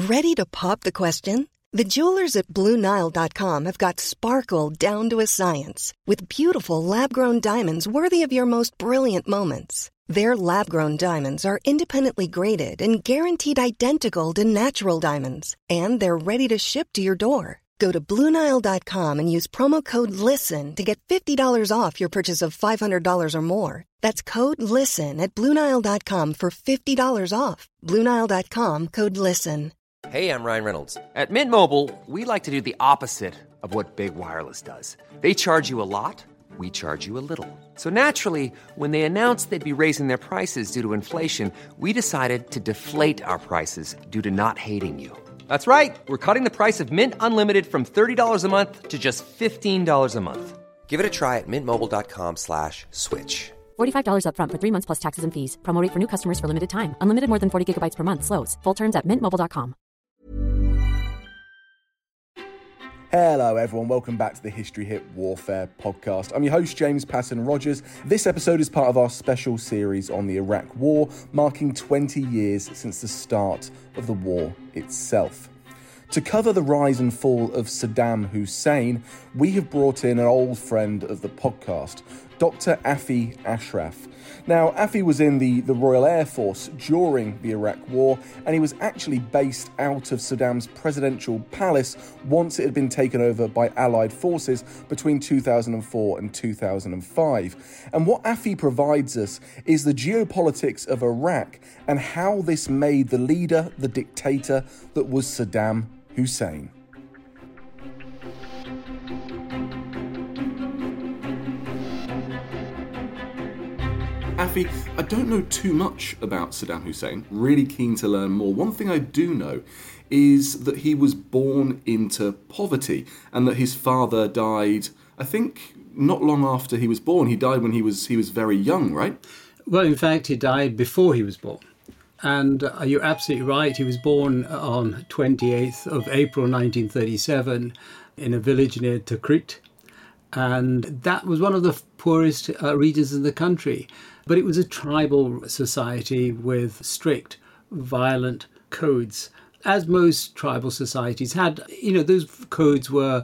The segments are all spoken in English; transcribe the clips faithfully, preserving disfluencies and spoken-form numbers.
Ready to pop the question? The jewelers at Blue Nile dot com have got sparkle down to a science with beautiful lab-grown diamonds worthy of your most brilliant moments. Their lab-grown diamonds are independently graded and guaranteed identical to natural diamonds, and they're ready to ship to your door. Go to Blue Nile dot com and use promo code LISTEN to get fifty dollars off your purchase of five hundred dollars or more. That's code LISTEN at Blue Nile dot com for fifty dollars off. Blue Nile dot com, code LISTEN. Hey, I'm Ryan Reynolds. At Mint Mobile, we like to do the opposite of what Big Wireless does. They charge you a lot, we charge you a little. So naturally, when they announced they'd be raising their prices due to inflation, we decided to deflate our prices due to not hating you. That's right. We're cutting the price of Mint Unlimited from thirty dollars a month to just fifteen dollars a month. Give it a try at mintmobile.com slash switch. forty-five dollars up front for three months plus taxes and fees. Promo rate for new customers for limited time. Unlimited more than forty gigabytes per month. Slows full terms at mint mobile dot com. Hello everyone, welcome back to the History Hit Warfare podcast. I'm your host James Patton Rogers. This episode is part of our special series on the Iraq War, marking twenty years since the start of the war itself. To cover the rise and fall of Saddam Hussein, we have brought in an old friend of the podcast, Doctor Afi Ashraf. Now, Afi was in the, the Royal Air Force during the Iraq War, and he was actually based out of Saddam's presidential palace once it had been taken over by Allied forces between two thousand four and two thousand five. And what Afi provides us is the geopolitics of Iraq and how this made the leader, the dictator that was Saddam Hussein. Afi, I don't know too much about Saddam Hussein, really keen to learn more. One thing I do know is that he was born into poverty and that his father died, I think, not long after he was born. He died when he was he was very young, right? Well, in fact, he died before he was born. And uh, you're absolutely right. He was born on twenty-eighth of April nineteen thirty-seven in a village near Tikrit. And that was one of the poorest uh, regions in the country. But it was a tribal society with strict, violent codes, as most tribal societies had. You know, those codes were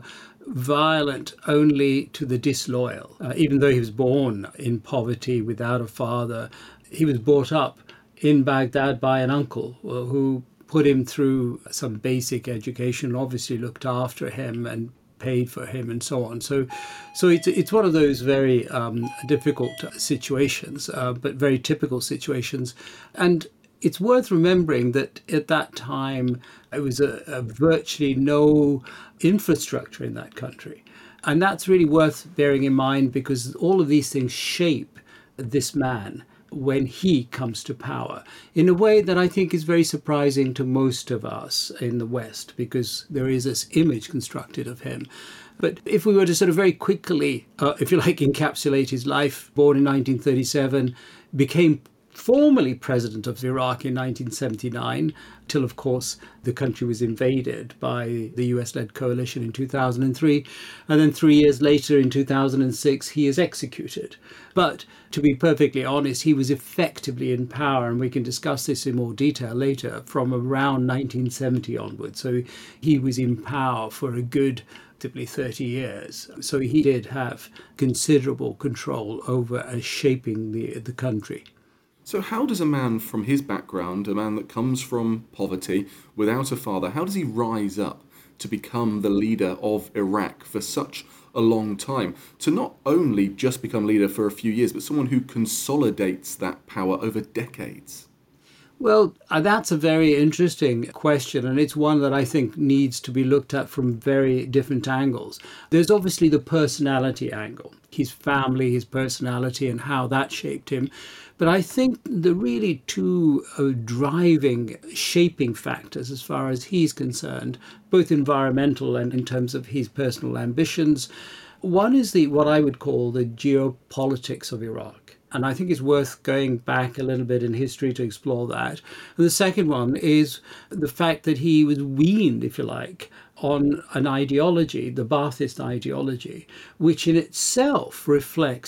violent only to the disloyal. Uh, even though he was born in poverty without a father, he was brought up in Baghdad by an uncle who put him through some basic education, obviously looked after him and paid for him and so on. So so it's it's one of those very um, difficult situations, uh, but very typical situations. And it's worth remembering that at that time, it was a, a virtually no infrastructure in that country. And that's really worth bearing in mind because all of these things shape this man when he comes to power in a way that I think is very surprising to most of us in the West, because there is this image constructed of him. But if we were to sort of very quickly, uh, if you like, encapsulate his life, born in nineteen thirty-seven, became formally president of Iraq in nineteen seventy-nine, till, of course, the country was invaded by the U S-led coalition in two thousand three. And then three years later, in two thousand six, he is executed. But to be perfectly honest, he was effectively in power, and we can discuss this in more detail later, from around nineteen seventy onwards. So he was in power for a good thirty years. So he did have considerable control over uh, shaping the the country. So how does a man from his background, a man that comes from poverty, without a father, how does he rise up to become the leader of Iraq for such a long time? To not only just become leader for a few years, but someone who consolidates that power over decades? Well, uh, that's a very interesting question, and it's one that I think needs to be looked at from very different angles. There's obviously the personality angle, his family, his personality, and how that shaped him. But I think the really two uh, driving, shaping factors as far as he's concerned, both environmental and in terms of his personal ambitions, one is the what I would call the geopolitics of Iraq. And I think it's worth going back a little bit in history to explore that. And the second one is the fact that he was weaned, if you like, on an ideology, the Ba'athist ideology, which in itself reflects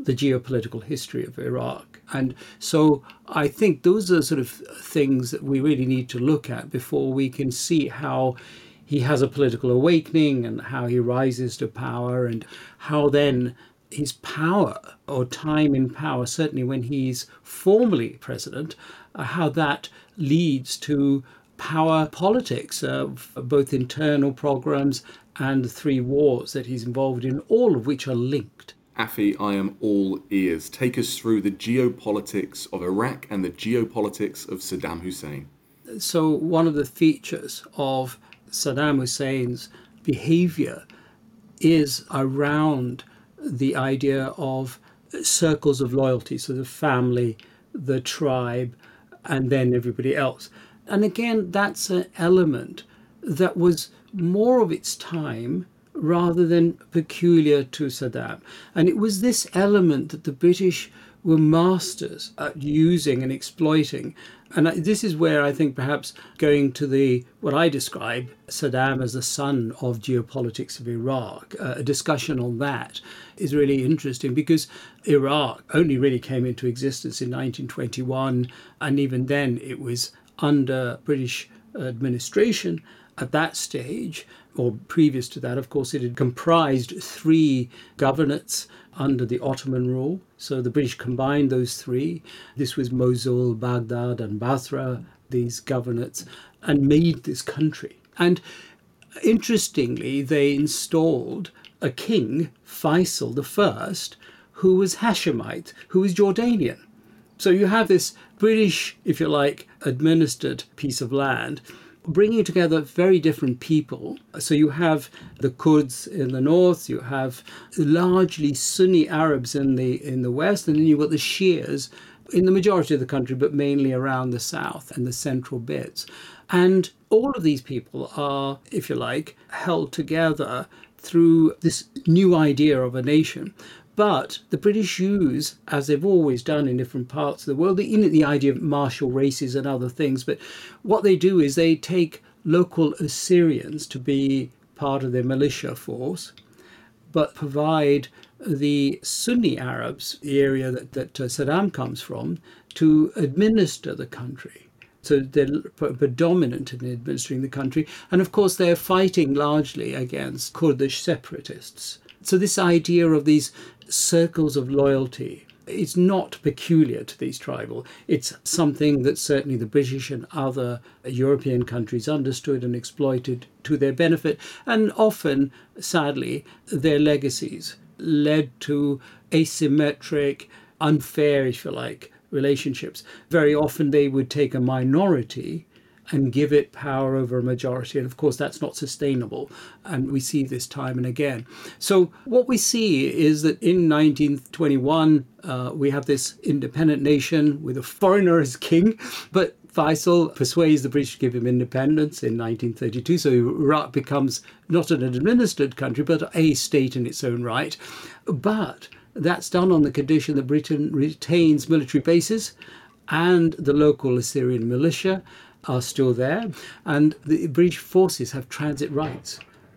the geopolitical history of Iraq. And so I think those are sort of things that we really need to look at before we can see how he has a political awakening and how he rises to power, and how then his power or time in power, certainly when he's formally president, uh, how that leads to power politics of both internal programs and the three wars that he's involved in, all of which are linked. Afi, I am all ears. Take us through the geopolitics of Iraq and the geopolitics of Saddam Hussein. So one of the features of Saddam Hussein's behavior is around the idea of circles of loyalty, so the family, the tribe, and then everybody else. And again, that's an element that was more of its time rather than peculiar to Saddam. And it was this element that the British were masters at using and exploiting. And this is where I think perhaps going to the what I describe Saddam as the son of geopolitics of Iraq, uh, a discussion on that is really interesting, because Iraq only really came into existence in nineteen twenty-one, and even then it was under British administration. At that stage, or previous to that, of course, it had comprised three governorates under the Ottoman rule. So the British combined those three. This was Mosul, Baghdad, and Basra, these governorates, and made this country. And interestingly, they installed a king, Faisal the First, who was Hashemite, who was Jordanian. So you have this British, if you like, administered piece of land, bringing together very different people. So you have the Kurds in the north, you have largely Sunni Arabs in the in the west, and then you've got the Shias in the majority of the country, but mainly around the south and the central bits. And all of these people are, if you like, held together through this new idea of a nation. But the British use, as they've always done in different parts of the world, the, the idea of martial races and other things. But what they do is they take local Assyrians to be part of their militia force, but provide the Sunni Arabs, the area that, that uh, Saddam comes from, to administer the country. So they're predominant in administering the country. And of course, they're fighting largely against Kurdish separatists. So this idea of these circles of loyalty is not peculiar to these tribal. It's something that certainly the British and other European countries understood and exploited to their benefit. And often, sadly, their legacies led to asymmetric, unfair, if you like, relationships. Very often they would take a minority and give it power over a majority. And of course, that's not sustainable. And we see this time and again. So what we see is that in nineteen twenty-one, uh, we have this independent nation with a foreigner as king. But Faisal persuades the British to give him independence in nineteen thirty-two. So Iraq becomes not an administered country, but a state in its own right. But that's done on the condition that Britain retains military bases, and the local Assyrian militia are still there, and the British forces have transit rights.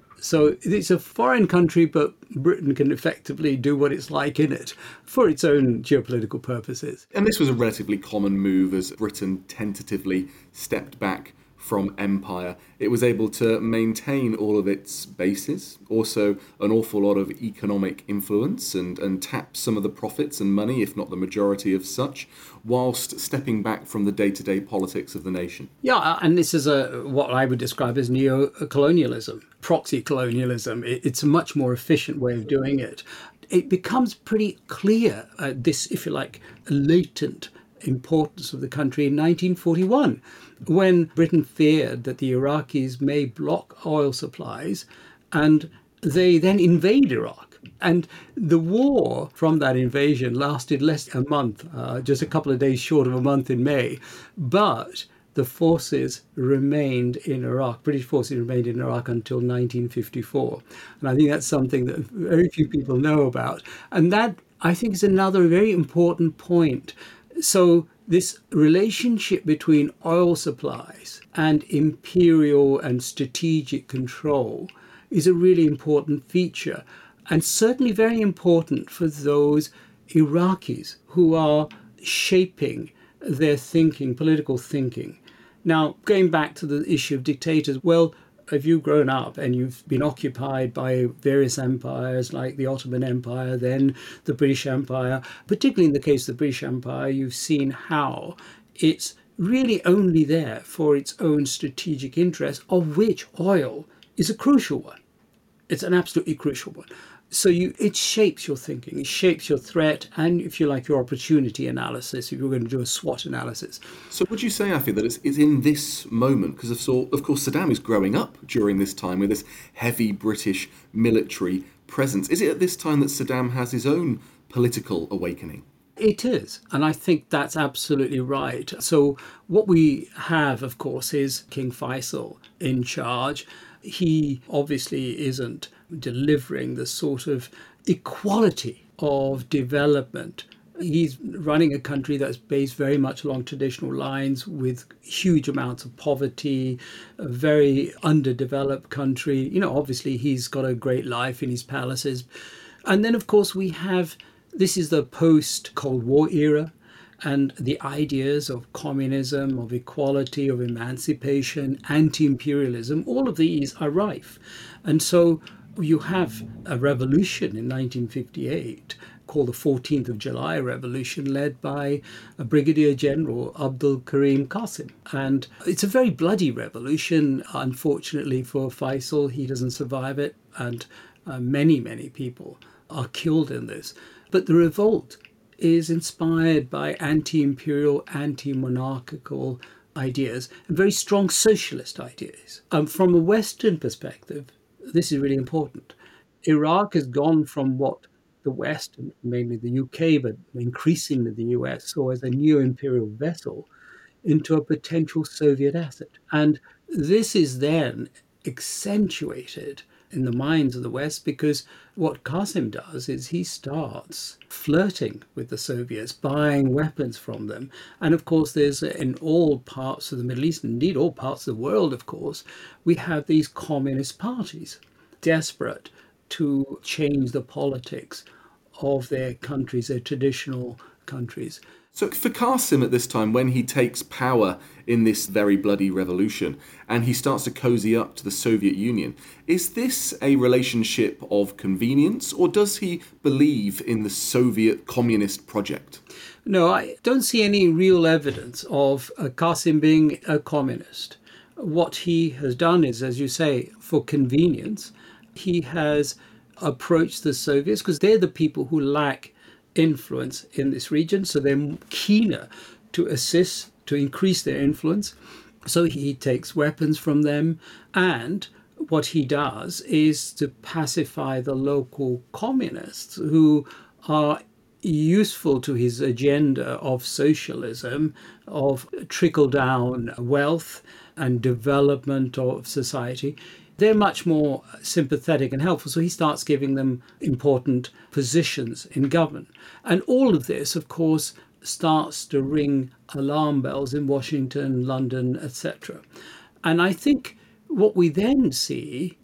So it's a foreign country, but Britain can effectively do what it's like in it for its own geopolitical purposes. And this was a relatively common move as Britain tentatively stepped back from empire. It was able to maintain all of its bases, also an awful lot of economic influence, and, and tap some of the profits and money, if not the majority of such, whilst stepping back from the day-to-day politics of the nation. Yeah, and this is a what I would describe as neo-colonialism, proxy colonialism. It, it's a much more efficient way of doing it. It becomes pretty clear, uh, this, if you like, latent importance of the country in nineteen forty-one, when Britain feared that the Iraqis may block oil supplies, and they then invade Iraq. And the war from that invasion lasted less than a month, uh, just a couple of days short of a month in May. But the forces remained in Iraq, British forces remained in Iraq until nineteen fifty-four. And I think that's something that very few people know about. And that, I think, is another very important point. So this relationship between oil supplies and imperial and strategic control is a really important feature, and certainly very important for those Iraqis who are shaping their thinking, political thinking. Now, going back to the issue of dictators, well, if you've grown up and you've been occupied by various empires like the Ottoman Empire, then the British Empire, particularly in the case of the British Empire, you've seen how it's really only there for its own strategic interest, of which oil is a crucial one. It's an absolutely crucial one. So you, it shapes your thinking, it shapes your threat, and if you like, your opportunity analysis, if you're going to do a SWOT analysis. So would you say, Afi, that it's, it's in this moment, because of, so, of course Saddam is growing up during this time with this heavy British military presence. Is it at this time that Saddam has his own political awakening? It is, and I think that's absolutely right. So what we have, of course, is King Faisal in charge. He obviously isn't delivering the sort of equality of development. He's running a country that's based very much along traditional lines with huge amounts of poverty, a very underdeveloped country. You know, obviously he's got a great life in his palaces. And then, of course, we have, this is the post-Cold War era, and the ideas of communism, of equality, of emancipation, anti-imperialism, all of these are rife. And so you have a revolution in nineteen fifty-eight called the fourteenth of July Revolution, led by a Brigadier General Abdul Karim Qasim. And it's a very bloody revolution. Unfortunately for Faisal, he doesn't survive it, and uh, many, many people are killed in this. But the revolt is inspired by anti-imperial, anti-monarchical ideas and very strong socialist ideas. Um, from a Western perspective, this is really important. Iraq has gone from what the West, and mainly the U K, but increasingly the U S, saw as a new imperial vessel into a potential Soviet asset. And this is then accentuated in the minds of the West, because what Qasim does is he starts flirting with the Soviets, buying weapons from them. And of course, there's in all parts of the Middle East, indeed all parts of the world, of course, we have these communist parties desperate to change the politics of their countries, their traditional countries. So for Qasim at this time, when he takes power in this very bloody revolution and he starts to cozy up to the Soviet Union, is this a relationship of convenience, or does he believe in the Soviet communist project? No, I don't see any real evidence of uh, Qasim being a communist. What he has done is, as you say, for convenience, he has approached the Soviets, because they're the people who lack influence in this region, so they're keener to assist, to increase their influence. So he takes weapons from them, and what he does is to pacify the local communists who are useful to his agenda of socialism, of trickle-down wealth and development of society. They're much more sympathetic and helpful. So he starts giving them important positions in government. And all of this, of course, starts to ring alarm bells in Washington, London, et cetera. And I think what we then see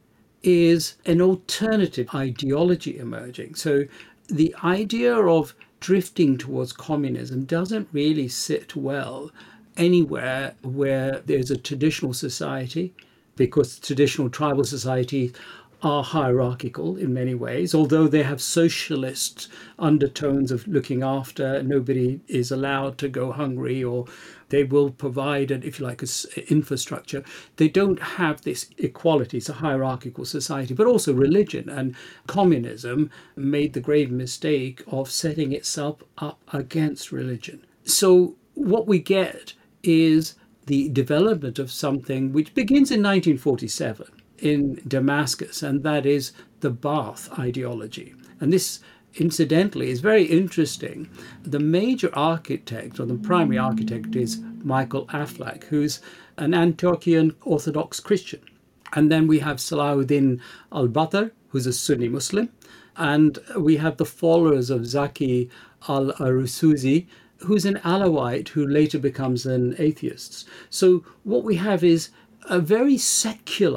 is an alternative ideology emerging. So the idea of drifting towards communism doesn't really sit well anywhere where there's a traditional society, because traditional tribal societies are hierarchical in many ways, although they have socialist undertones of looking after. Nobody is allowed to go hungry, or they will provide, an, if you like, an infrastructure. They don't have this equality. It's a hierarchical society, but also religion. And communism made the grave mistake of setting itself up against religion. So what we get is the development of something which begins in nineteen forty-seven in Damascus, and that is the Ba'ath ideology. And this, incidentally, is very interesting. The major architect, or the primary architect, is Michael Aflaq, who's an Antiochian Orthodox Christian. And then we have Salahuddin al-Batar, who's a Sunni Muslim. And we have the followers of Zaki al-Arusuzi, who's an Alawite who later becomes an atheist. So what we have is a very secular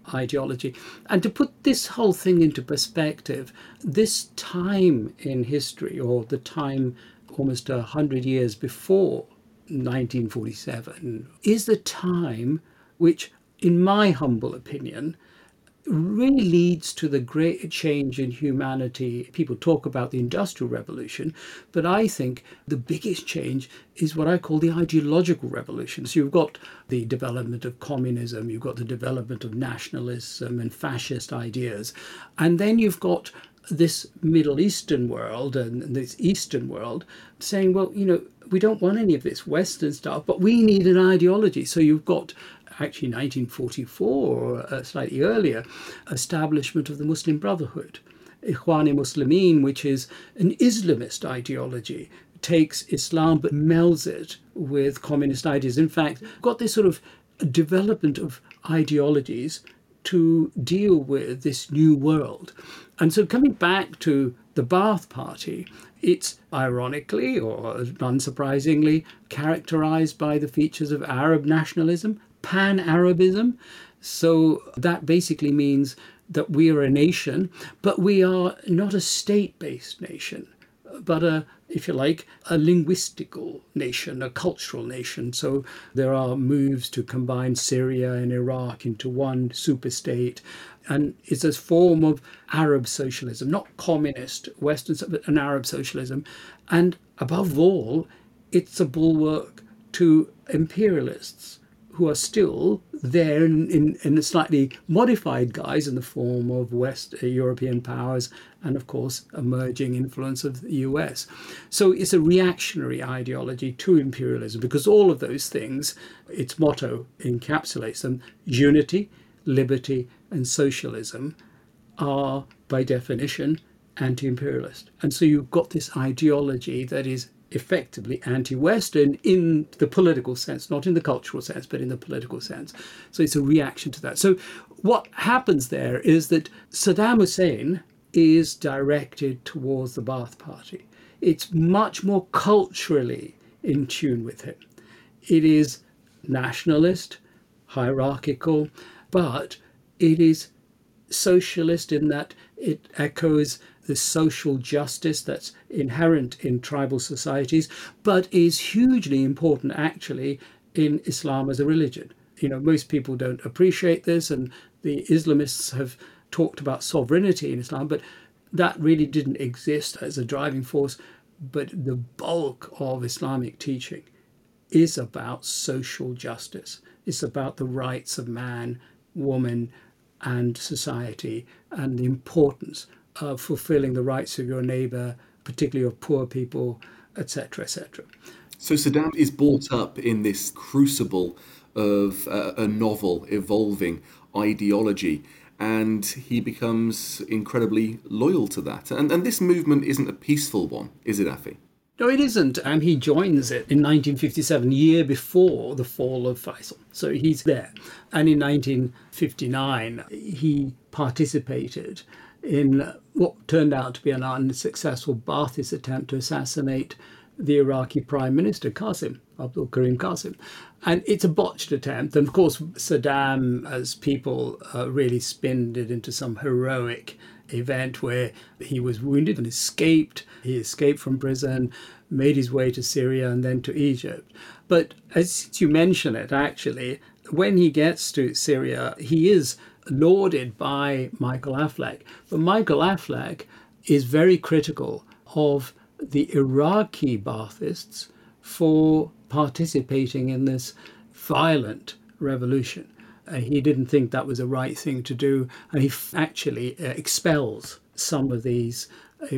ideology. And to put this whole thing into perspective, this time in history, or the time almost a hundred years before nineteen forty-seven, is the time which, in my humble opinion, really leads to the great change in humanity. People talk about the Industrial Revolution, but I think the biggest change is what I call the ideological revolution. So you've got the development of communism, you've got the development of nationalism and fascist ideas, and then you've got this Middle Eastern world and this Eastern world saying, well, you know, we don't want any of this Western stuff, but we need an ideology. So you've got actually nineteen forty-four, or uh, slightly earlier, establishment of the Muslim Brotherhood. Ikhwan-e-Muslimin, which is an Islamist ideology, takes Islam but melds it with communist ideas. In fact, got this sort of development of ideologies to deal with this new world. And so coming back to the Ba'ath Party, it's ironically or unsurprisingly characterized by the features of Arab nationalism, Pan-Arabism. So that basically means that we are a nation, but we are not a state-based nation, but a, if you like, a linguistical nation, a cultural nation. So there are moves to combine Syria and Iraq into one superstate. And it's a form of Arab socialism, not communist Western, but an Arab socialism. And above all, it's a bulwark to imperialists who are still there in, in, in a slightly modified guise in the form of West European powers and, of course, emerging influence of the U S. So it's a reactionary ideology to imperialism, because all of those things, its motto encapsulates them: unity, liberty, and socialism are, by definition, anti-imperialist. And so you've got this ideology that is effectively anti-Western in the political sense, not in the cultural sense, but in the political sense. So it's a reaction to that. So what happens there is that Saddam Hussein is directed towards the Ba'ath Party. It's much more culturally in tune with him. It is nationalist, hierarchical, but it is socialist in that it echoes the social justice that's inherent in tribal societies, but is hugely important actually in Islam as a religion. You know, most people don't appreciate this, and the Islamists have talked about sovereignty in Islam, but that really didn't exist as a driving force. But the bulk of Islamic teaching is about social justice. It's about the rights of man, woman, and society, and the importance of fulfilling the rights of your neighbour, particularly of poor people, et cetera, et cetera. So Saddam is brought up in this crucible of uh, a novel, evolving ideology, and he becomes incredibly loyal to that. And, and this movement isn't a peaceful one, is it, Afi? No, it isn't. And he joins it in nineteen fifty-seven, year before the fall of Faisal. So he's there. And in nineteen fifty-nine, he participated in what turned out to be an unsuccessful Ba'athist attempt to assassinate the Iraqi Prime Minister, Qasim, Abdul Karim Qasim. And it's a botched attempt. And of course, Saddam, as people uh, really spinned it into some heroic event where he was wounded and escaped. He escaped from prison, made his way to Syria and then to Egypt. But as you mention it, actually, when he gets to Syria, he is lauded by Michael Aflaq. But Michael Aflaq is very critical of the Iraqi Baathists for participating in this violent revolution. Uh, he didn't think that was the right thing to do, and he f- actually uh, expels some of these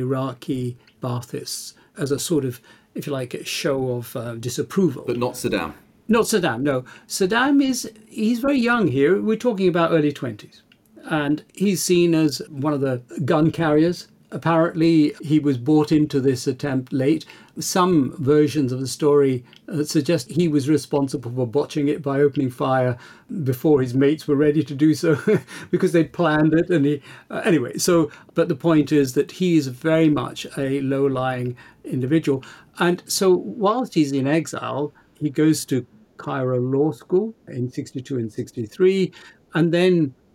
Iraqi Baathists as a sort of, if you like, a show of uh, disapproval. But not Saddam. Not Saddam, no. Saddam is, he's very young here. We're talking about early twenties. And he's seen as one of the gun carriers. Apparently, he was brought into this attempt late. Some versions of the story uh, suggest he was responsible for botching it by opening fire before his mates were ready to do so, because they'd planned it. And he, uh, anyway, so, but the point is that he is very much a low-lying individual. And so whilst he's in exile, he goes to Cairo Law School in sixty-two and sixty-three, and then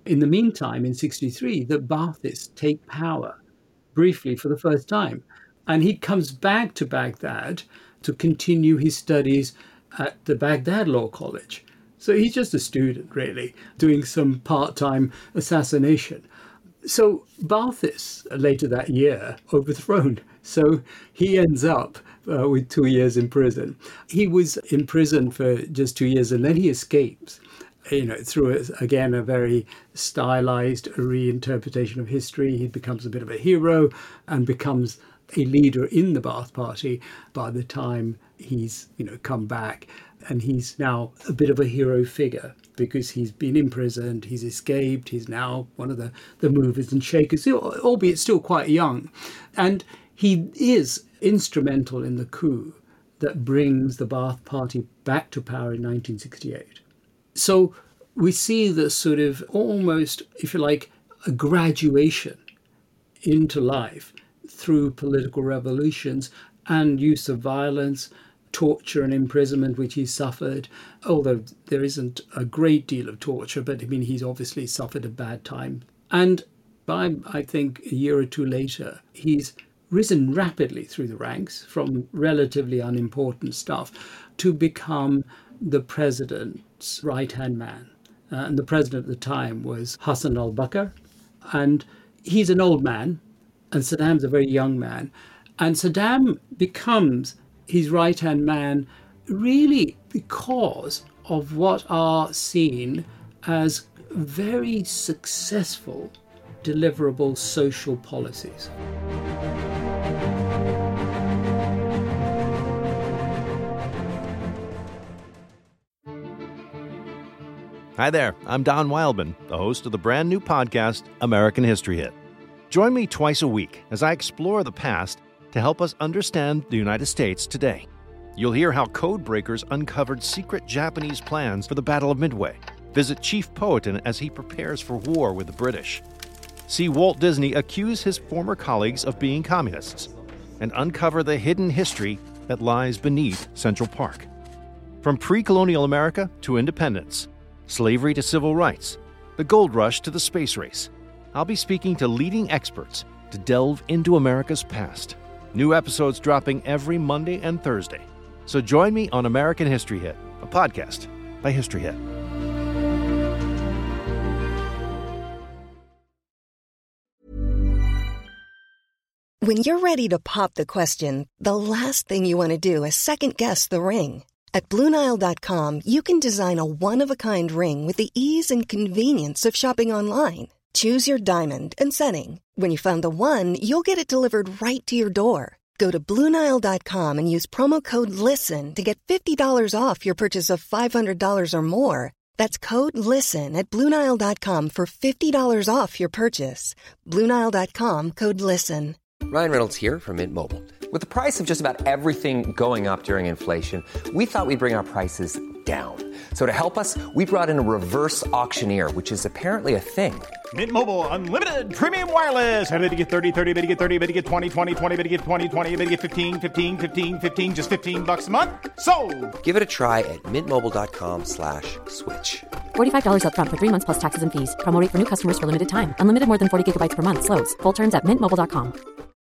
In the meantime, in sixty-three, the Baathists take power briefly for the first time. And he comes back to Baghdad to continue his studies at the Baghdad Law College. So he's just a student, really, doing some part-time assassination. So Baathists, later that year, overthrown. So he ends up uh, with two years in prison. He was in prison for just two years and then he escapes, you know, through, a, again, a very stylized reinterpretation of history. He becomes a bit of a hero and becomes a leader in the Baath Party by the time he's, you know, come back. And he's now a bit of a hero figure because he's been imprisoned, he's escaped, he's now one of the, the movers and shakers, albeit still quite young. And he is instrumental in the coup that brings the Baath Party back to power in nineteen sixty-eight. So we see this sort of almost, if you like, a graduation into life through political revolutions and use of violence, torture and imprisonment, which he suffered, although there isn't a great deal of torture, but I mean, he's obviously suffered a bad time. And by, I think, a year or two later, he's risen rapidly through the ranks from relatively unimportant stuff to become the president's right-hand man. Uh, and the president at the time was Hassan al-Bakr. And he's an old man, and Saddam's a very young man. And Saddam becomes his right-hand man really because of what are seen as very successful deliverable social policies. Hi there, I'm Don Wildman, the host of the brand new podcast, American History Hit. Join me twice a week as I explore the past to help us understand the United States today. You'll hear how code breakers uncovered secret Japanese plans for the Battle of Midway, visit Chief Powhatan as he prepares for war with the British, see Walt Disney accuse his former colleagues of being communists, and uncover the hidden history that lies beneath Central Park. From pre-colonial America to independence, slavery to civil rights, the gold rush to the space race, I'll be speaking to leading experts to delve into America's past. New episodes dropping every Monday and Thursday. So join me on American History Hit, a podcast by History Hit. When you're ready to pop the question, the last thing you want to do is second-guess the ring. At Blue Nile dot com, you can design a one-of-a-kind ring with the ease and convenience of shopping online. Choose your diamond and setting. When you find the one, you'll get it delivered right to your door. Go to Blue Nile dot com and use promo code LISTEN to get fifty dollars off your purchase of five hundred dollars or more. That's code LISTEN at Blue Nile dot com for fifty dollars off your purchase. Blue Nile dot com, code LISTEN. Ryan Reynolds here from Mint Mobile. With the price of just about everything going up during inflation, we thought we'd bring our prices down. So to help us, we brought in a reverse auctioneer, which is apparently a thing. Mint Mobile Unlimited Premium Wireless. How to get thirty, thirty, how to get thirty, how to get twenty, twenty, twenty, how to get twenty, twenty, how to get fifteen, fifteen, fifteen, fifteen, just fifteen bucks a month? Sold! Give it a try at mintmobile.com slash switch. forty-five dollars up front for three months plus taxes and fees. Promo rate for new customers for limited time. Unlimited more than forty gigabytes per month. Slows full terms at mint mobile dot com.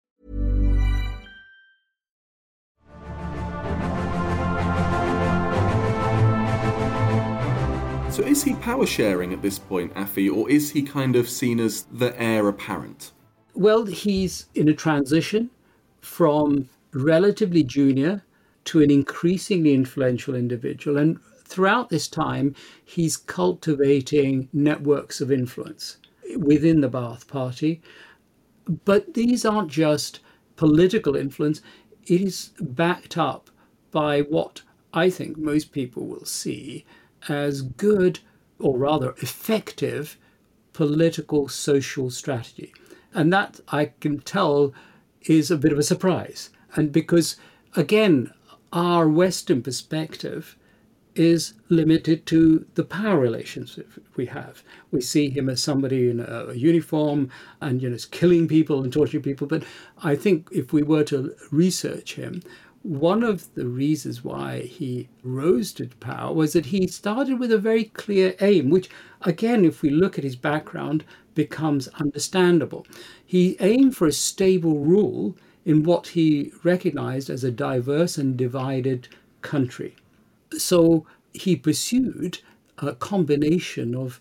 So is he power sharing at this point, Afi, or is he kind of seen as the heir apparent? Well, he's in a transition from relatively junior to an increasingly influential individual. And throughout this time, he's cultivating networks of influence within the Baath Party. But these aren't just political influence. It is backed up by what I think most people will see as good, or rather effective, political social strategy. And that, I can tell, is a bit of a surprise. And because, again, our Western perspective is limited to the power relations we have. We see him as somebody in a uniform and, you know, killing people and torturing people. But I think if we were to research him, one of the reasons why he rose to power was that he started with a very clear aim, which, again, if we look at his background, becomes understandable. He aimed for a stable rule in what he recognized as a diverse and divided country. So he pursued a combination of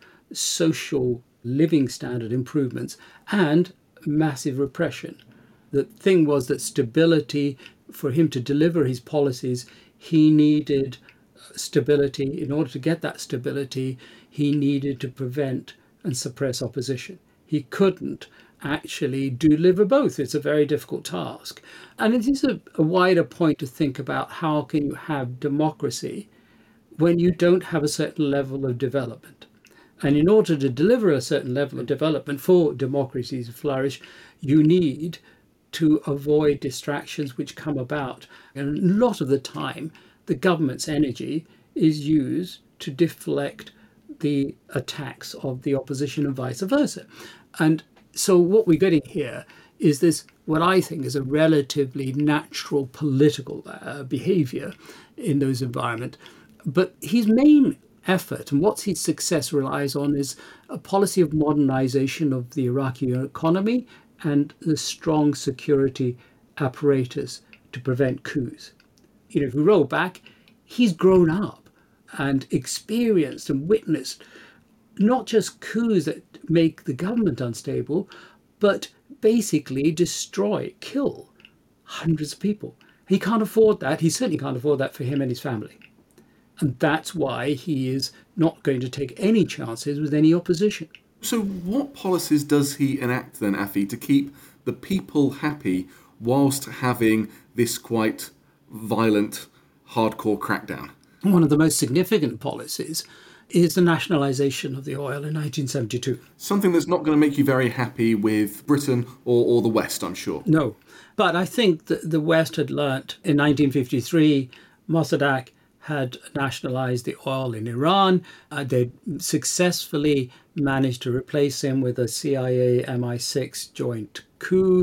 social living standard improvements and massive repression. The thing was that stability, for him to deliver his policies, he needed stability. In order to get that stability, he needed to prevent and suppress opposition. He couldn't actually deliver both. It's a very difficult task. And it is a, a wider point to think about how can you have democracy when you don't have a certain level of development. And in order to deliver a certain level of development for democracies to flourish, you need to avoid distractions which come about. And a lot of the time, the government's energy is used to deflect the attacks of the opposition and vice versa. And so what we're getting here is this, what I think is a relatively natural political uh, behavior in those environments. But his main effort and what his success relies on is a policy of modernization of the Iraqi economy and the strong security apparatus to prevent coups. You know, if we roll back, he's grown up and experienced and witnessed not just coups that make the government unstable, but basically destroy, kill hundreds of people. He can't afford that. He certainly can't afford that for him and his family. And that's why he is not going to take any chances with any opposition. So what policies does he enact then, Afi, to keep the people happy whilst having this quite violent, hardcore crackdown? One of the most significant policies is the nationalisation of the oil in nineteen seventy-two. Something that's not going to make you very happy with Britain or, or the West, I'm sure. No, but I think that the West had learnt in nineteen fifty-three, Mossadegh had nationalised the oil in Iran. Uh, they'd successfully managed to replace him with a C I A M I six joint coup.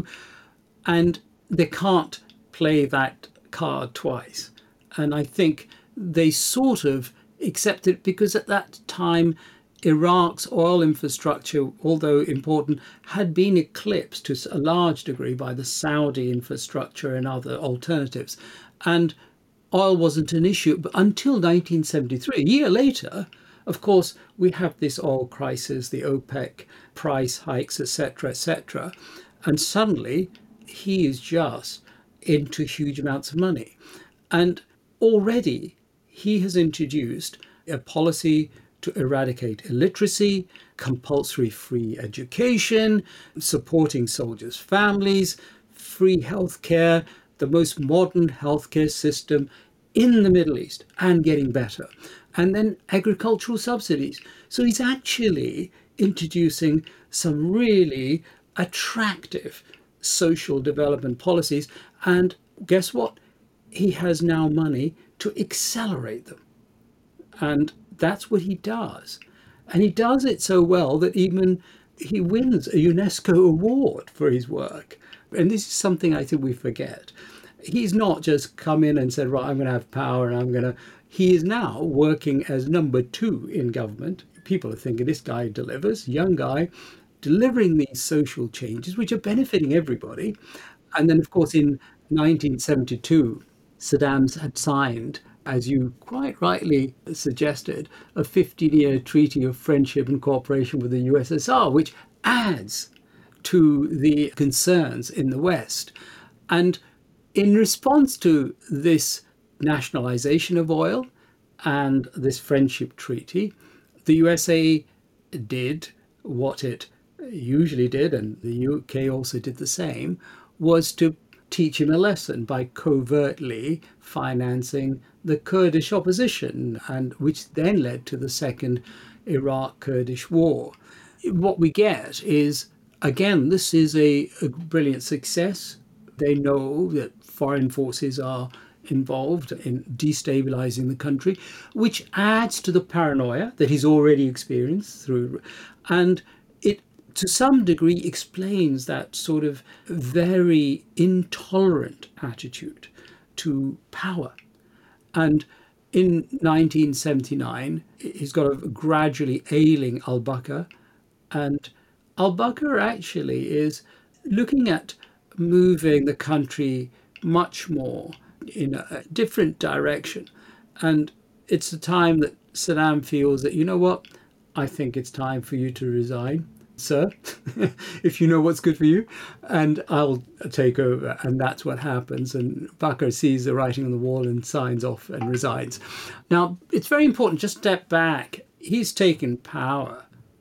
And they can't play that card twice. And I think they sort of accepted it because at that time, Iraq's oil infrastructure, although important, had been eclipsed to a large degree by the Saudi infrastructure and other alternatives. And oil wasn't an issue but until nineteen seventy-three. A year later, of course, we have this oil crisis, the OPEC price hikes, et cetera, et cetera. And suddenly he is just into huge amounts of money. And already he has introduced a policy to eradicate illiteracy, compulsory free education, supporting soldiers' families, free healthcare, the most modern healthcare system in the Middle East and getting better. And then agricultural subsidies. So he's actually introducing some really attractive social development policies. And guess what? He has now money to accelerate them. And that's what he does. And he does it so well that even he wins a UNESCO award for his work. And this is something I think we forget. He's not just come in and said, right, I'm going to have power and I'm going to... He is now working as number two in government. People are thinking this guy delivers, young guy, delivering these social changes, which are benefiting everybody. And then, of course, in nineteen seventy-two, Saddam had signed, as you quite rightly suggested, a fifteen-year treaty of friendship and cooperation with the U S S R, which adds to the concerns in the West. And in response to this nationalization of oil and this friendship treaty, the U S A did what it usually did, and the U K also did the same, was to teach him a lesson by covertly financing the Kurdish opposition, and which then led to the second Iraq-Kurdish war. What we get is, again, this is a, a brilliant success. They know that foreign forces are involved in destabilizing the country, which adds to the paranoia that he's already experienced through. And it, to some degree, explains that sort of very intolerant attitude to power. And in nineteen seventy-nine, he's got a gradually ailing al-Bakr, and al-Bakr actually is looking at moving the country much more in a different direction. And it's a time that Saddam feels that, you know what, I think it's time for you to resign, sir, if you know what's good for you, and I'll take over. And that's what happens. And Bakr sees the writing on the wall and signs off and resigns. Now, it's very important, just step back. He's taken power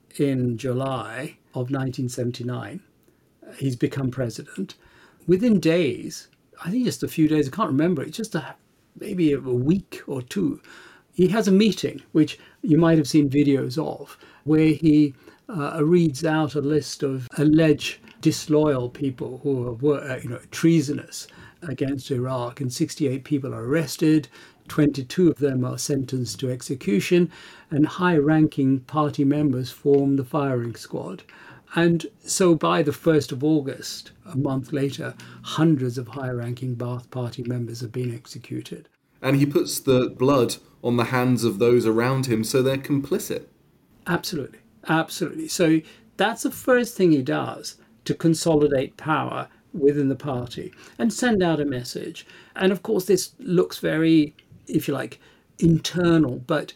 in July of nineteen seventy-nine. He's become president. Within days, I think just a few days, I can't remember, it's just a, maybe a week or two, he has a meeting, which you might have seen videos of, where he uh, reads out a list of alleged disloyal people who were, you know, treasonous against Iraq, and sixty-eight people are arrested, twenty-two of them are sentenced to execution, and high-ranking party members form the firing squad. And so by the first of August, a month later, hundreds of high-ranking Ba'ath Party members have been executed. And he puts the blood on the hands of those around him, so they're complicit. Absolutely, absolutely. So that's the first thing he does to consolidate power within the party and send out a message. And of course, this looks very, if you like, internal, but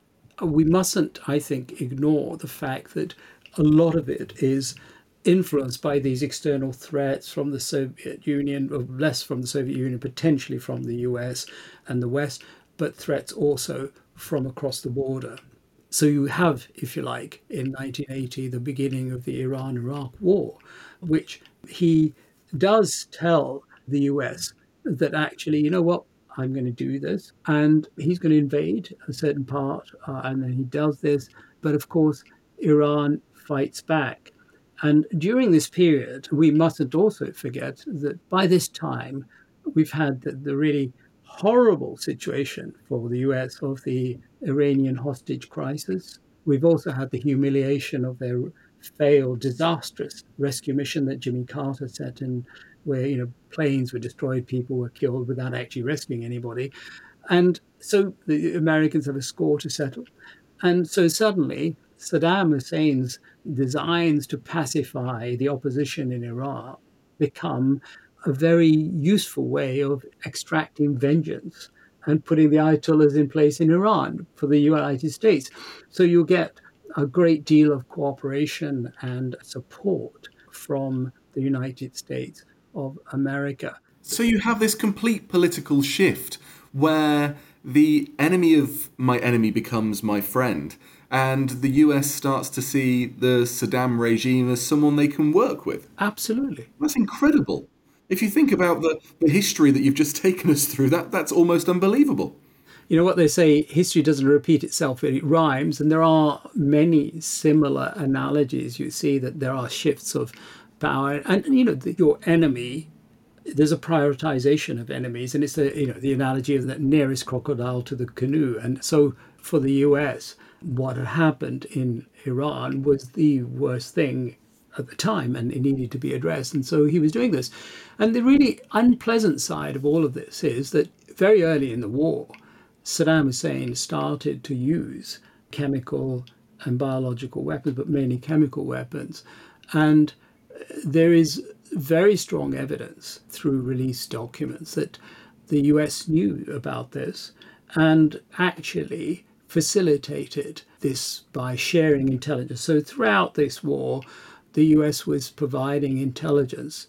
we mustn't, I think, ignore the fact that a lot of it is influenced by these external threats from the Soviet Union, or less from the Soviet Union, potentially from the U S and the West, but threats also from across the border. So you have, if you like, in nineteen eighty, the beginning of the Iran-Iraq war, which he does tell the U S that actually, you know what, I'm going to do this, and he's going to invade a certain part, uh, and then he does this. But of course, Iran fights back. And during this period, we mustn't also forget that by this time, we've had the, the really horrible situation for the U S of the Iranian hostage crisis. We've also had the humiliation of their failed, disastrous rescue mission that Jimmy Carter set in, where, you know, planes were destroyed, people were killed without actually rescuing anybody. And so the Americans have a score to settle. And so suddenly, Saddam Hussein's designs to pacify the opposition in Iraq become a very useful way of extracting vengeance and putting the Ayatollahs in place in Iran for the United States. So you'll get a great deal of cooperation and support from the United States of America. So you have this complete political shift where the enemy of my enemy becomes my friend, and the U S starts to see the Saddam regime as someone they can work with. Absolutely. That's incredible. If you think about the, the history that you've just taken us through, that that's almost unbelievable. You know what they say, history doesn't repeat itself, it rhymes, and there are many similar analogies. You see that there are shifts of power, and, you know, the, your enemy, there's a prioritization of enemies, and it's the, you know, the analogy of the nearest crocodile to the canoe. And so for the U S, what had happened in Iran was the worst thing at the time, and it needed to be addressed. And so he was doing this. And the really unpleasant side of all of this is that very early in the war, Saddam Hussein started to use chemical and biological weapons, but mainly chemical weapons. And there is very strong evidence through released documents that the U S knew about this and actually facilitated this by sharing intelligence. So throughout this war, the U S was providing intelligence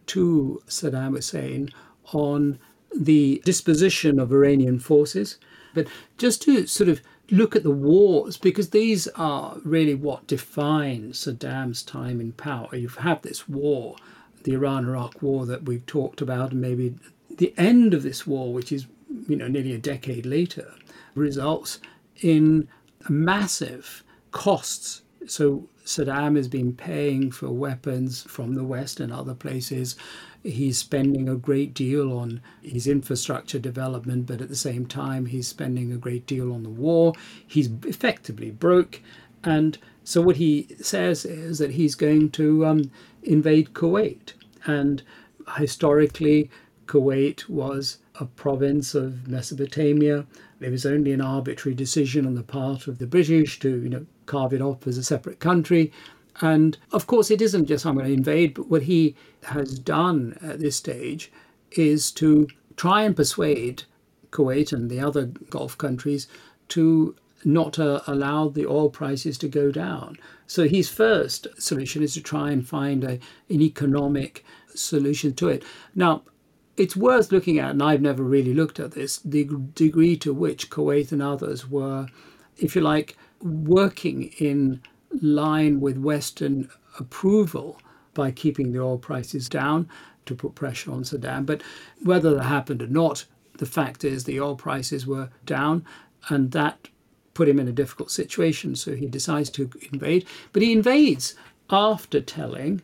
to Saddam Hussein on the disposition of Iranian forces. But just to sort of look at the wars, because these are really what define Saddam's time in power. You have this war, the Iran-Iraq war that we've talked about, and maybe the end of this war, which is, you know, nearly a decade later, results in massive costs. So Saddam has been paying for weapons from the West and other places. He's spending a great deal on his infrastructure development, but at the same time, he's spending a great deal on the war. He's effectively broke. And so what he says is that he's going to um, invade Kuwait. And historically, Kuwait was a province of Mesopotamia. It was only an arbitrary decision on the part of the British to, you know, carve it off as a separate country. And of course, it isn't just I'm going to invade, but what he has done at this stage is to try and persuade Kuwait and the other Gulf countries to not uh, allow the oil prices to go down. So his first solution is to try and find a, an economic solution to it. Now, it's worth looking at, and I've never really looked at this, the degree to which Kuwait and others were, if you like, working in line with Western approval by keeping the oil prices down to put pressure on Saddam. But whether that happened or not, the fact is the oil prices were down, and that put him in a difficult situation. So he decides to invade. But he invades after telling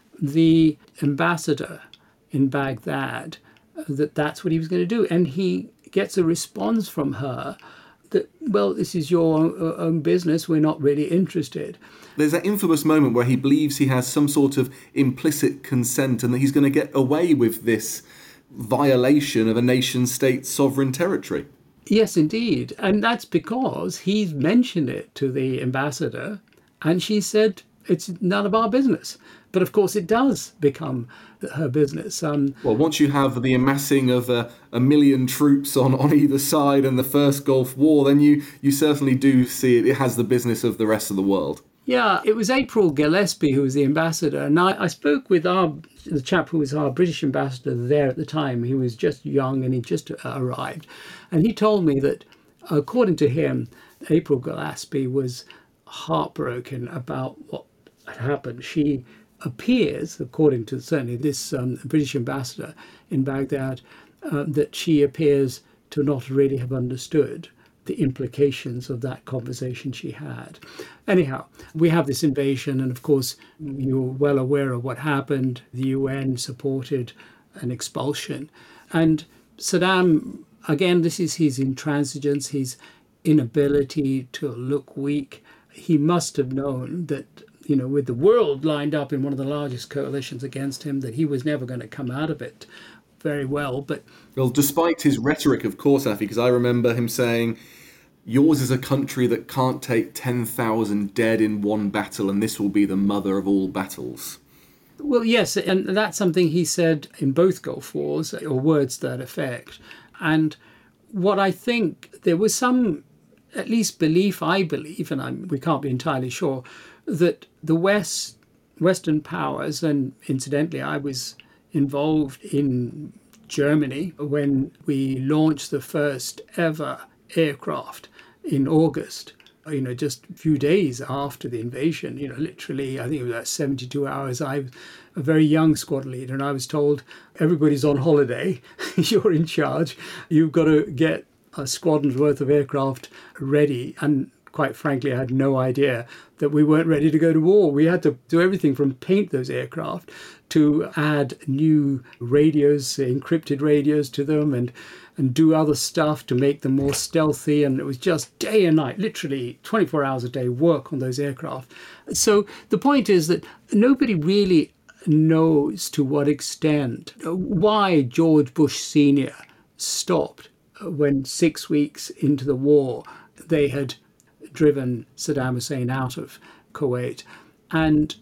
the ambassador in Baghdad that that's what he was going to do. And he gets a response from her that, well, this is your own business. We're not really interested. There's that infamous moment where he believes he has some sort of implicit consent and that he's going to get away with this violation of a nation-state's sovereign territory. Yes, indeed. And that's because he's mentioned it to the ambassador and she said, it's none of our business. But of course, it does become her business. Um, well, once you have the amassing of a, a million troops on, on either side and the first Gulf War, then you, you certainly do see it, it has the business of the rest of the world. Yeah, it was April Gillespie who was the ambassador. And I, I spoke with our the chap who was our British ambassador there at the time. He was just young and he just arrived. And he told me that, according to him, April Gillespie was heartbroken about what had happened. She appears, according to certainly this um, British ambassador in Baghdad, uh, that she appears to not really have understood the implications of that conversation she had. Anyhow, we have this invasion, and of course, you're well aware of what happened. The U N supported an expulsion. And Saddam, again, this is his intransigence, his inability to look weak. He must have known that, you know, with the world lined up in one of the largest coalitions against him, that he was never going to come out of it very well. But well, despite his rhetoric, of course, Afi, because I remember him saying, yours is a country that can't take ten thousand dead in one battle, and this will be the mother of all battles. Well, yes, and that's something he said in both Gulf Wars, or words to that effect. And what I think, there was some, at least belief, I believe, and I'm, we can't be entirely sure, that the West, Western powers, and incidentally, I was involved in Germany when we launched the first ever aircraft in August, you know, just a few days after the invasion, you know, literally, I think it was about seventy-two hours. I was a very young squad leader and I was told, everybody's on holiday, you're in charge, you've got to get a squadron's worth of aircraft ready. And quite frankly, I had no idea that we weren't ready to go to war. We had to do everything from paint those aircraft to add new radios, encrypted radios to them, and and do other stuff to make them more stealthy. And it was just day and night, literally twenty-four hours a day work on those aircraft. So the point is that nobody really knows to what extent, why George Bush Senior stopped when six weeks into the war, they had driven Saddam Hussein out of Kuwait. And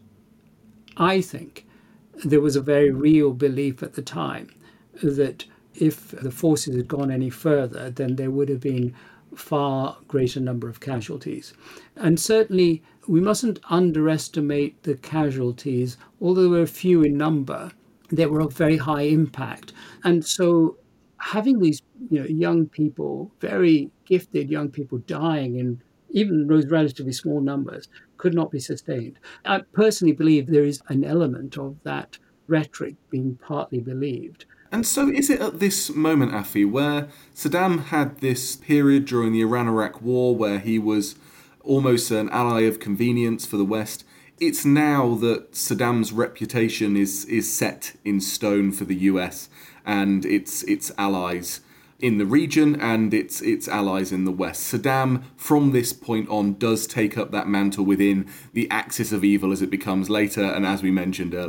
I think there was a very real belief at the time that if the forces had gone any further, then there would have been far greater number of casualties. And certainly we mustn't underestimate the casualties, although there were few in number, they were of very high impact. And so having these, you know, young people, very gifted young people dying in even those relatively small numbers could not be sustained. I personally believe there is an element of that rhetoric being partly believed. And so is it at this moment, Afi, where Saddam had this period during the Iran-Iraq war where he was almost an ally of convenience for the West? It's now that Saddam's reputation is is set in stone for the U S and its its allies in the region and its its allies in the West. Saddam, from this point on, does take up that mantle within the axis of evil as it becomes later and as we mentioned earlier.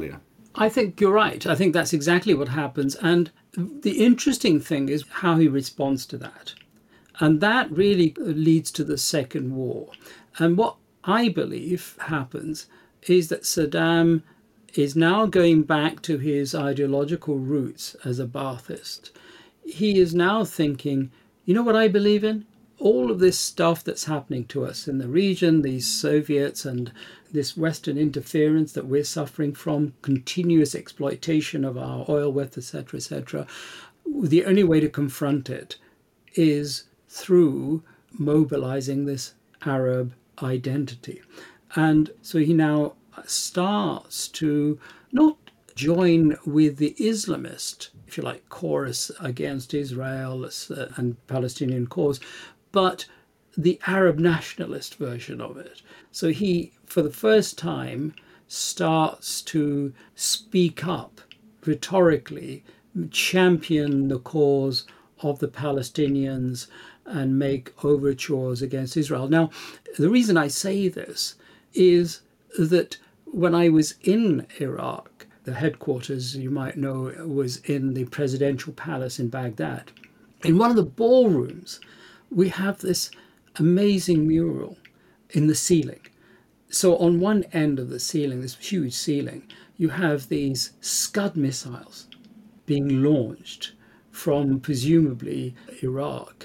I think you're right. I think that's exactly what happens. And the interesting thing is how he responds to that. And that really leads to the Second War. And what I believe happens is that Saddam is now going back to his ideological roots as a Ba'athist. He is now thinking, you know what I believe in? All of this stuff that's happening to us in the region, these Soviets and this Western interference that we're suffering from, continuous exploitation of our oil wealth, et cetera, et cetera. The only way to confront it is through mobilizing this Arab identity. And so he now starts to not join with the Islamist, if you like, chorus against Israel and Palestinian cause, but the Arab nationalist version of it. So he, for the first time, starts to speak up rhetorically, champion the cause of the Palestinians and make overtures against Israel. Now, the reason I say this is that when I was in Iraq, the headquarters, you might know, was in the presidential palace in Baghdad. In one of the ballrooms, we have this amazing mural in the ceiling. So on one end of the ceiling, this huge ceiling, you have these Scud missiles being launched from presumably Iraq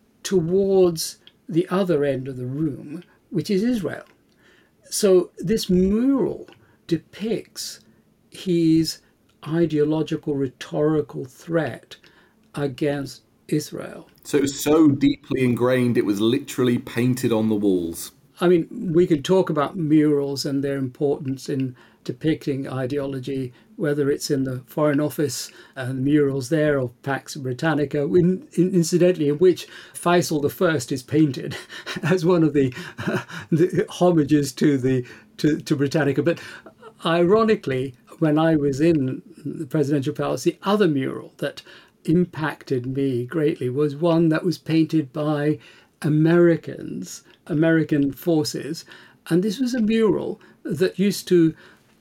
towards the other end of the room, which is Israel. So this mural depicts his ideological, rhetorical threat against Israel. So it was so deeply ingrained, it was literally painted on the walls. I mean, we could talk about murals and their importance in depicting ideology, whether it's in the Foreign Office and murals there of Pax Britannica, in, in, incidentally, in which Faisal the First is painted as one of the, uh, the homages to the to, to Britannica. But ironically, when I was in the presidential palace, the other mural that impacted me greatly was one that was painted by Americans, American forces. And this was a mural that used to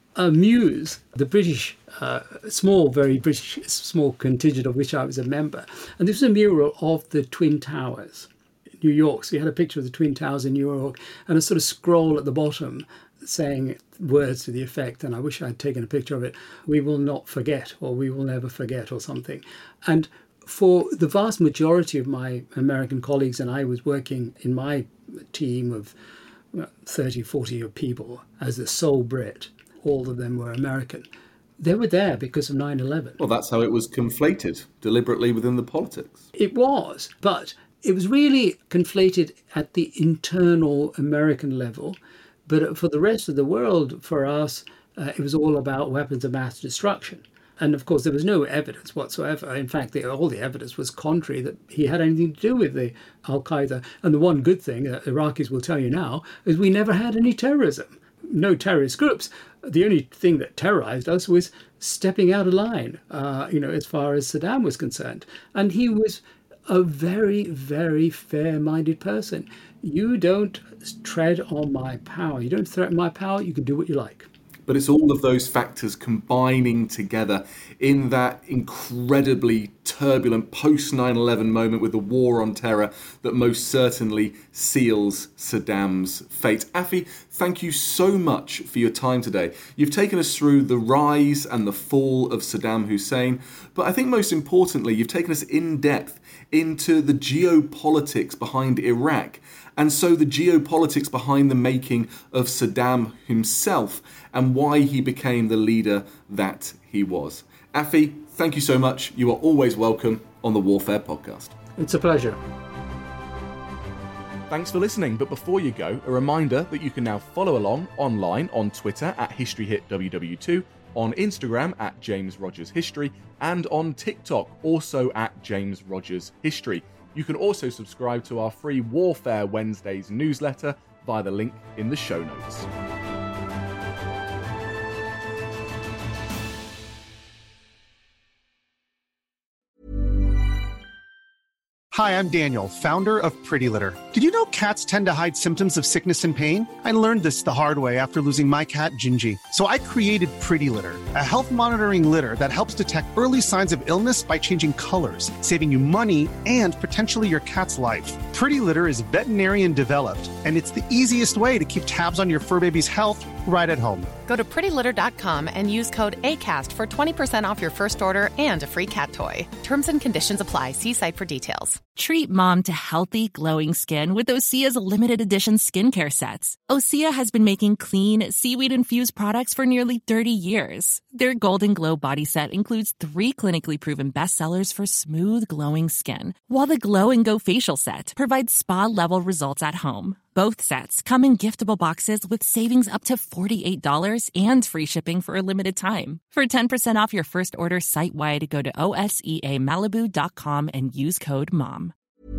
amuse the British, uh, small, very British, small contingent of which I was a member. And this was a mural of the Twin Towers, New York. So you had a picture of the Twin Towers in New York and a sort of scroll at the bottom saying words to the effect, and I wish I'd taken a picture of it, "We will not forget," or "We will never forget," or something. And for the vast majority of my American colleagues, and I was working in my team of thirty, forty people as the sole Brit, all of them were American. They were there because of nine eleven. Well, that's how it was conflated deliberately within the politics. It was, but it was really conflated at the internal American level. But for the rest of the world, for us, uh, it was all about weapons of mass destruction. And of course, there was no evidence whatsoever. In fact, the, all the evidence was contrary that he had anything to do with the Al-Qaeda. And the one good thing that Iraqis will tell you now is we never had any terrorism, no terrorist groups. The only thing that terrorized us was stepping out of line, uh, you know, as far as Saddam was concerned. And he was a very, very fair-minded person. You don't tread on my power. You don't threaten my power. You can do what you like. But it's all of those factors combining together in that incredibly turbulent post nine eleven moment with the war on terror that most certainly seals Saddam's fate. Afi, thank you so much for your time today. You've taken us through the rise and the fall of Saddam Hussein, but I think most importantly, you've taken us in depth into the geopolitics behind Iraq, and so the geopolitics behind the making of Saddam himself and why he became the leader that he was. Afi, thank you so much. You are always welcome on the Warfare Podcast. It's a pleasure. Thanks for listening, but before you go, a reminder that you can now follow along online on Twitter at History Hit W W two, on Instagram at James Rogers History, and on TikTok also at James Rogers History. You can also subscribe to our free Warfare Wednesdays newsletter via the link in the show notes. Hi, I'm Daniel, founder of Pretty Litter. Did you know cats tend to hide symptoms of sickness and pain? I learned this the hard way after losing my cat, Gingy. So I created Pretty Litter, a health monitoring litter that helps detect early signs of illness by changing colors, saving you money and potentially your cat's life. Pretty Litter is veterinarian developed, and it's the easiest way to keep tabs on your fur baby's health right at home. Go to pretty litter dot com and use code ACAST for twenty percent off your first order and a free cat toy. Terms and conditions apply. See site for details. Treat mom to healthy, glowing skin with Osea's limited edition skincare sets. Osea has been making clean, seaweed-infused products for nearly thirty years. Their Golden Glow body set includes three clinically proven bestsellers for smooth, glowing skin, while the Glow and Go facial set provides spa-level results at home. Both sets come in giftable boxes with savings up to forty-eight dollars and free shipping for a limited time. For ten percent off your first order site-wide, go to O S E A Malibu dot com and use code MOM.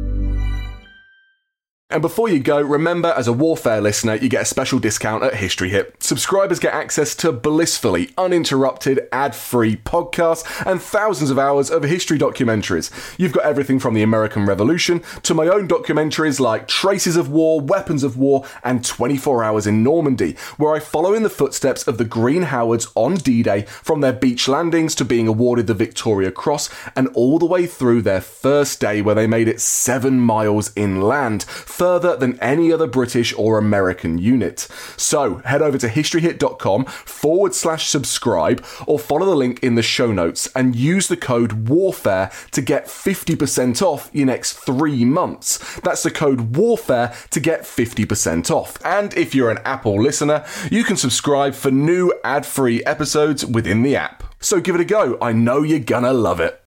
And before you go, remember, as a Warfare listener, you get a special discount at History Hit. Subscribers get access to blissfully uninterrupted, ad-free podcasts and thousands of hours of history documentaries. You've got everything from the American Revolution to my own documentaries like Traces of War, Weapons of War, and twenty-four hours in Normandy, where I follow in the footsteps of the Green Howards on D-Day, from their beach landings to being awarded the Victoria Cross, and all the way through their first day where they made it seven miles inland, further than any other British or American unit. So head over to historyhit.com forward slash subscribe or follow the link in the show notes and use the code WARFARE to get fifty percent off your next three months. That's the code WARFARE to get fifty percent off. And if you're an Apple listener, you can subscribe for new ad-free episodes within the app. So give it a go. I know you're gonna love it.